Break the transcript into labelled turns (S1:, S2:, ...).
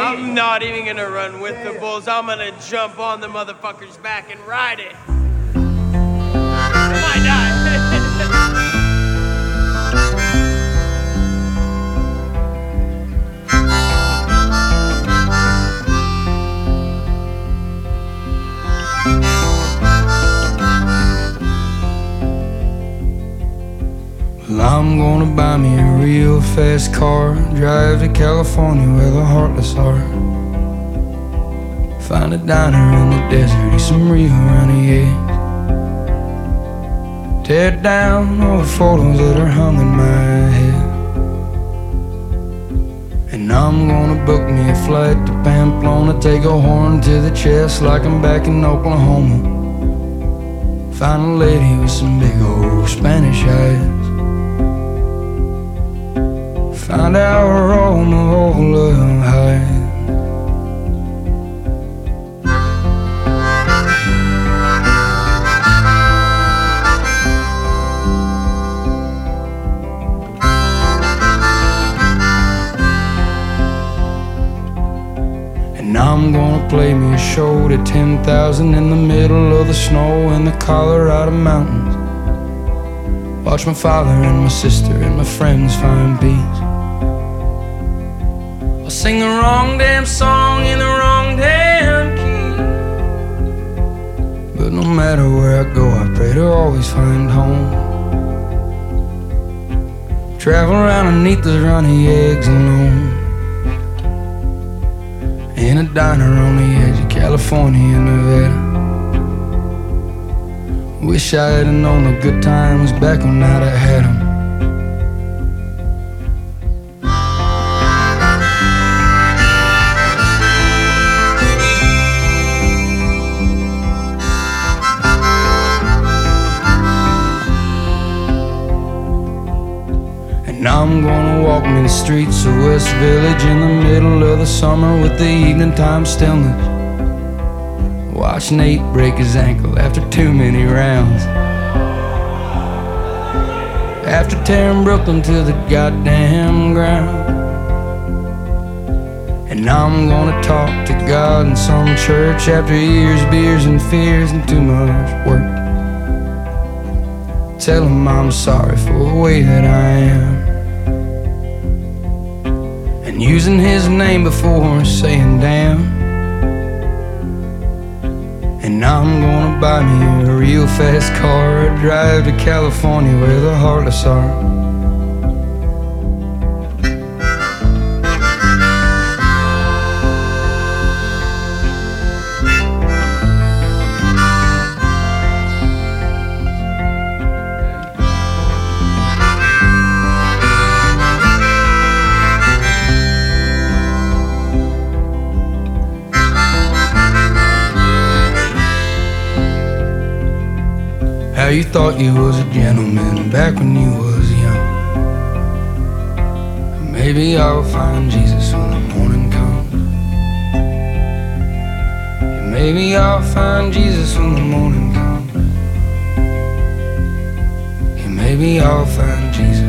S1: I'm not even gonna run with the bulls. I'm gonna jump on the motherfucker's back and ride it. Might die.
S2: Well, I'm gonna buy me a real fast car, drive to California where the heartless are. Find a diner in the desert, eat some real runny eggs. Tear down all the photos that are hung in my head. And I'm gonna book me a flight to Pamplona, take a horn to the chest like I'm back in Oklahoma. Find a lady with some big old Spanish eyes. Find out where all my old love hides. And I'm gonna play me a show to 10,000 in the middle of the snow in the Colorado mountains. Watch my father and my sister and my friends find peace. I'll sing the wrong damn song in the wrong damn key. But no matter where I go, I pray to always find home. Travel around and eat those runny eggs alone. In a diner on the edge of California and Nevada. Wish I had known the good times back when I'd have had them. And I'm gonna walk me the streets of West Village in the middle of the summer with the evening time stillness. Watch Nate break his ankle after too many rounds. After tearing Brooklyn to the goddamn ground. And I'm gonna talk to God in some church after years, beers and fears and too much work. Tell him I'm sorry for the way that I am. And using his name before saying damn. And I'm gonna buy me a real fast car, drive to California where the heartless are. How you thought you was a gentleman back when you was young. Maybe I'll find Jesus when the morning comes. Maybe I'll find Jesus when the morning comes. Maybe I'll find Jesus.